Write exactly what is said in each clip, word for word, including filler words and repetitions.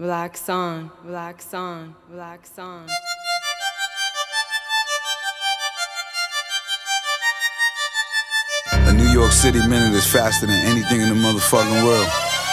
Relax on, relax on, relax on. A New York City minute is faster than anything in the motherfucking world.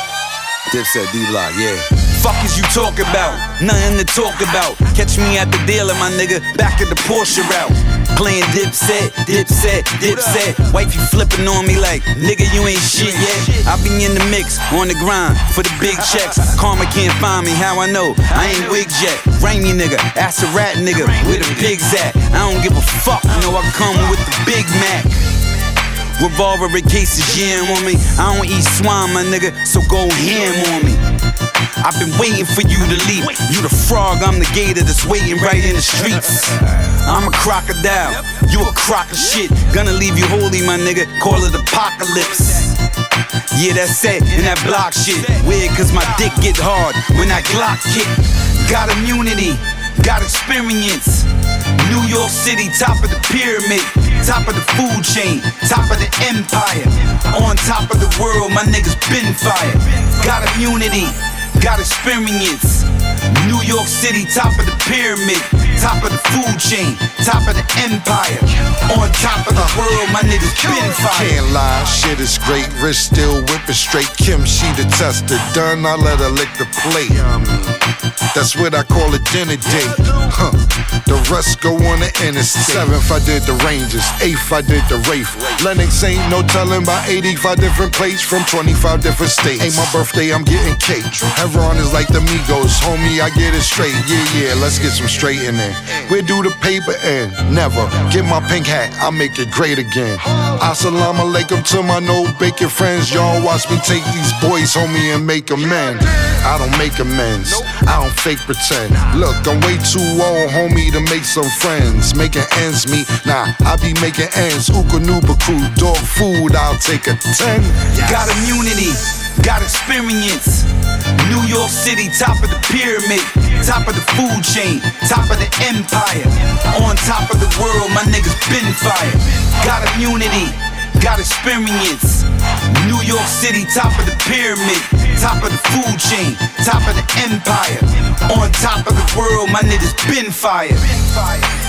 Dipset, D-Block, yeah. Fuck is you talk about? Nothing to talk about. Catch me at the dealer, my nigga, back at the Porsche route. Playing Dipset, Dipset, Dipset. Wifey flipping on me like, nigga, you ain't shit yet. I be in the mix, on the grind, for the big checks. Karma can't find me, how I know? I ain't wigs yet. Rainy nigga, ass a rat nigga, where the pigs at? I don't give a fuck, you know I come with the Big Mac. Revolver in case of jam on me. I don't eat swine, my nigga, so go ham on me. I've been waiting for you to leap. You the frog, I'm the gator that's waiting right in the streets. I'm a crocodile, you a crock of shit. Gonna leave you holy, my nigga, call it apocalypse. Yeah, that's it, and that block shit. Weird cause my dick get hard when I Glock kick. Got immunity, got experience. New York City, top of the pyramid, top of the food chain, top of the empire. On top of the world, my niggas been fire. Got immunity, got experience. New York City, top of the pyramid, top of the food chain, top of the empire. On top of the world, my niggas been fire. Can't lie, shit is great. Wrist still whipping straight. Kim, she the tester. Done, I let her lick the plate. That's what I call a dinner date. Huh. The rest go on the interstate. Seventh, I did the Rangers. Eighth, I did the Wraith. Lennox ain't no telling about eighty-five different plates from twenty-five different states. Ain't my birthday, I'm getting cake. Heron is like the Migos, homie, I get it straight. Yeah, yeah, let's get some straightening. Where do the paper end? Never. Get my pink hat, I'll make it great again. Assalamu alaikum to my no bacon friends. Y'all watch me take these boys, homie, and make amends. I don't make amends, I don't fake pretend. Look, I'm way too old, homie, to make some friends. Making ends meet, nah, I be making ends. Ooka Nooba crew, dog food, I'll take a ten. Got immunity, got experience. New York City, top of the pyramid, top of the food chain, top of the empire. On top of the world, my niggas been fire. Got immunity, got experience. New York City, top of the pyramid, top of the food chain, top of the empire. On top of the world, my niggas been fire.